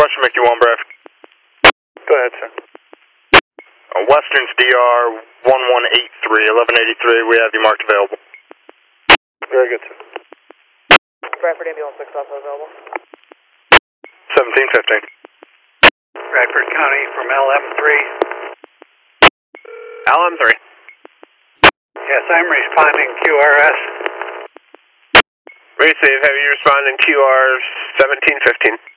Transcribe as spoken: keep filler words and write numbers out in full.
question, Mickey one, Brad. Go ahead, sir. Uh, Western's D R one one eight three, eleven eighty-three, we have you marked available. Very good, sir. Bradford ambulance six also available. seventeen fifteen. Bradford County from L M three. L M three. Yes, I'm responding Q R S. Receive, have you responding Q R seventeen fifteen.